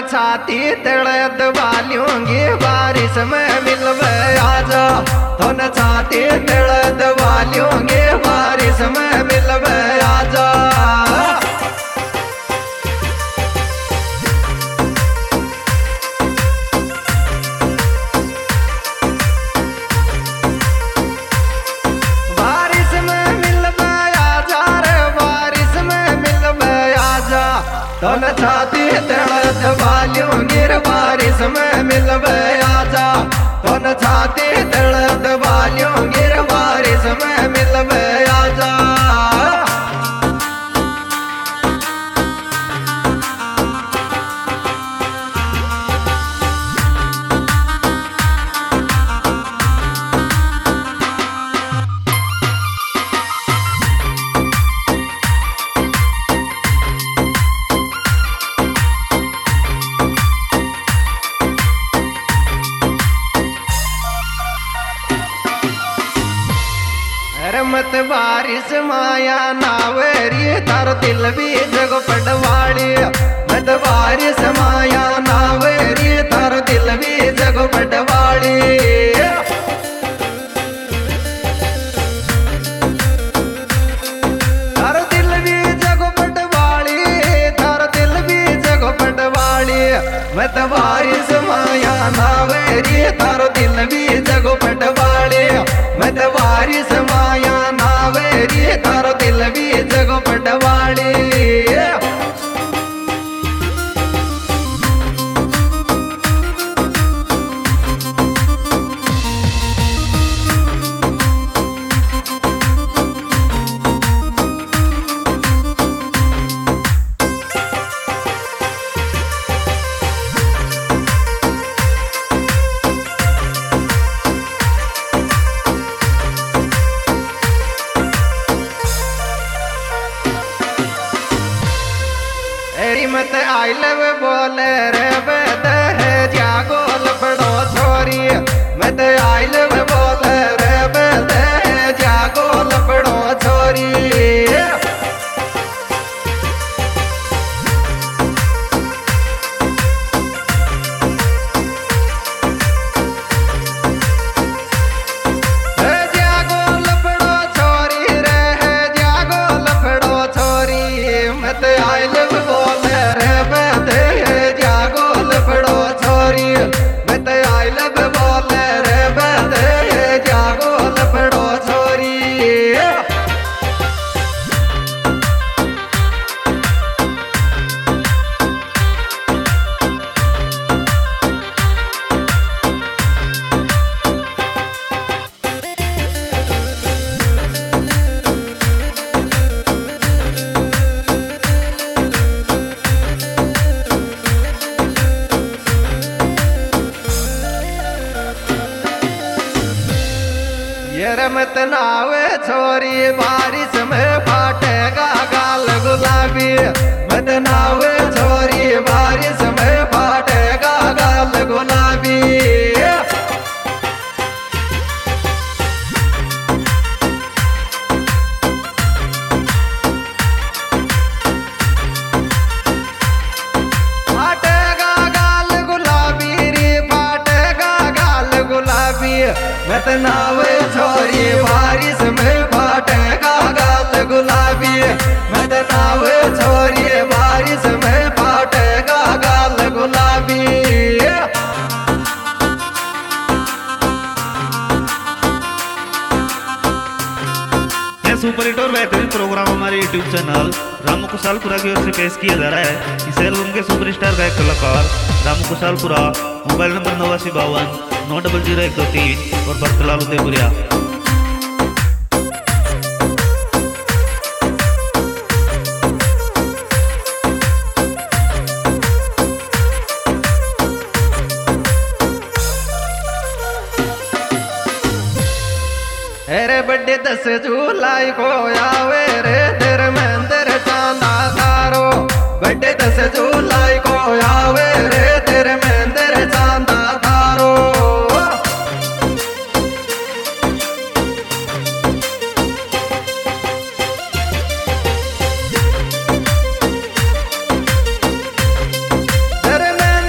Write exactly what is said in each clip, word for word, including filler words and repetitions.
छाती तड़े दबा लूंगी बारिश में मिलवे आजा। तन छाती तड़े दबा लूंगी बारिश में मिलवे आजा। तन छाती तड़ दबा लूंगी बारिश में मिलवे आजा। तन छाती तड़ दबा लूंगी बारिश में मिलवे आजा। मत बारिश माया नावेरी तार दिल भी जग पटवाड़ी। मत बारिश माया नावेरी तार दिल भी जग पटवाड़ी। तार दिल भी जग पटवाड़ी, तार दिल भी जग पटवाड़ी। मत बारिश माया नावेरी तार दिल भी जग पटवाड़ी। मत बारिश माया नावेरी तार दिल भी जग पटवाड़ी। मत आई लव बोले रे बेद है जागोल बड़ो छोरी। मत आई लव बोले रे बेद है जागोल बड़ो छोरी। जागोल बड़ो छोरी रे है जागोल बड़ो छोरी। मत आई लव मत नावे छोरी बारिश में फाटेगा गाल गुलाबी। मत नावे छोरी बारिश में फाटेगा गाल गुलाबी। फाटेगा गाल गुलाबी रे फाटेगा गाल गुलाबी। मत नावे छोरी बारिश में फाटेगा गाल गुलाबी। मत नावे छोरी बारिश में फाटेगा गाल गुलाबी। सुपर हिट और बेहतरीन प्रोग्राम हमारे यूट्यूब चैनल रामू कुशालपुरा की ओर से पेश किया जा रहा है। इस एल्बम के सुपरस्टार गायक कलाकार रामू कुशालपुरा। मोबाइल नंबर नवासी बावन नौ डबल जीरो एक दो तीन और बरतलाल उदयपुरिया। अरे बड्डे दस जुलाई को आवे रे धर्मेंद्र चांदा तारो। बड्डे दस जुलाई को आवे रे धर्मेंद्र चांदा तारो। धर्मेंद्र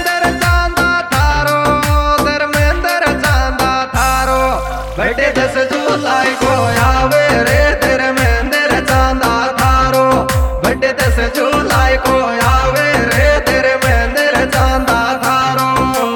जुलाई को आवे रे तेरे मेहंदर चांदा थारो बर्थडे दस जुलाई को आवे रे तेरे मेहंदर चांदा थारो।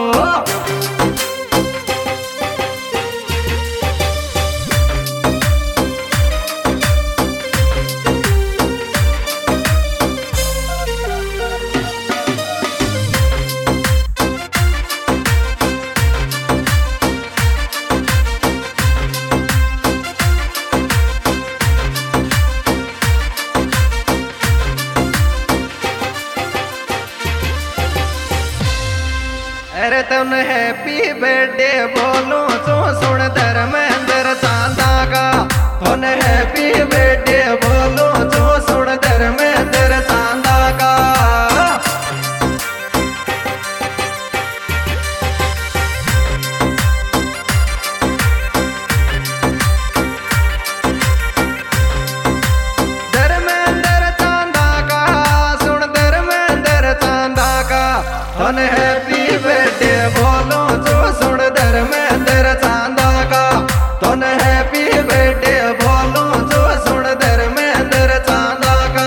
अरे तुम हैप्पी बर्थडे बोलो तो सुन धर्मेंद्र चांदा का तुम हैप्पी बर्थडे बोलो तो सुन धर्मेंद्र चांदा का। धर्मेंद्र चांदा का सुन धर्मेंद्र चांदा का तुम हैप्पी बर्थडे बोलो जो सुन धर्मेंद्र चांदा का तुम हैप्पी बर्थडे बोलो जो सुन धर्मेंद्र चांदा का।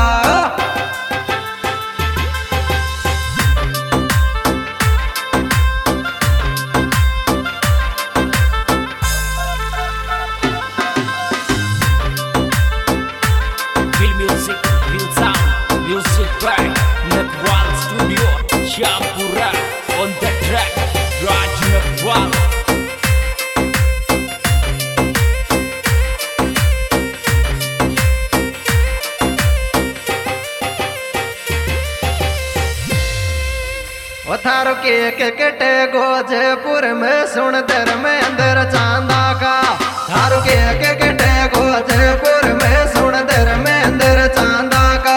Feel music, feel sound, music by Nepal Studio, Shampura on the track, Raj Nepal. वो थारो केक कटे गोजपुर में सुन धर्मेंद्र चांदा का थारो केक कटे गोजपुर में सुन धर्मेंद्र चांदा का।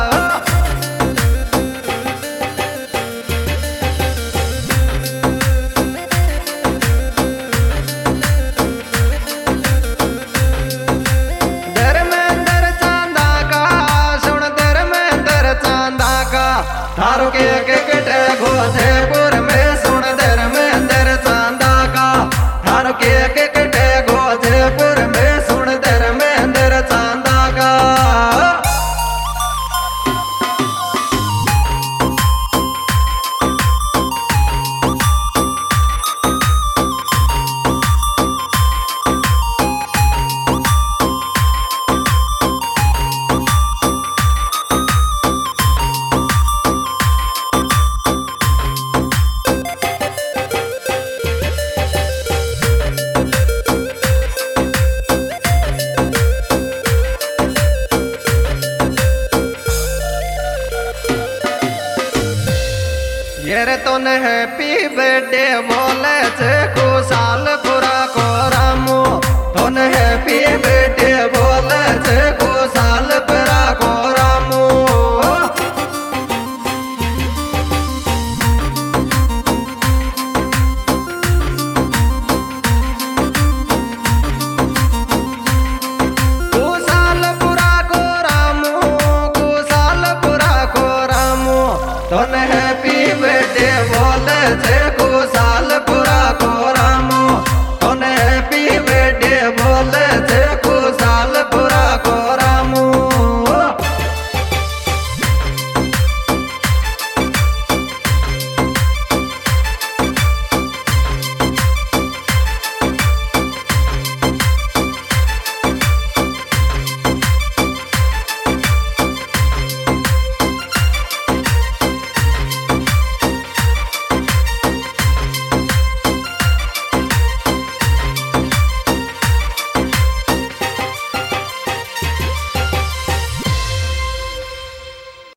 धर्मेंद्र चांदा का सुन धर्मेंद्र चांदा का थारो केक कटे गोजपुर में सुन धर्मेंद्र चांदा का थारो केक कटे गोजपुर में सुन धर्मेंद्र चांदा का। ये रे तो ने हैप्पी बर्थडे बोले छे को साल पूरा को रामू तो ने हैप्पी बर्थडे बोले छे को साल पूरा को रामू। को साल पूरा को रामू को साल पूरा को रामू तो ने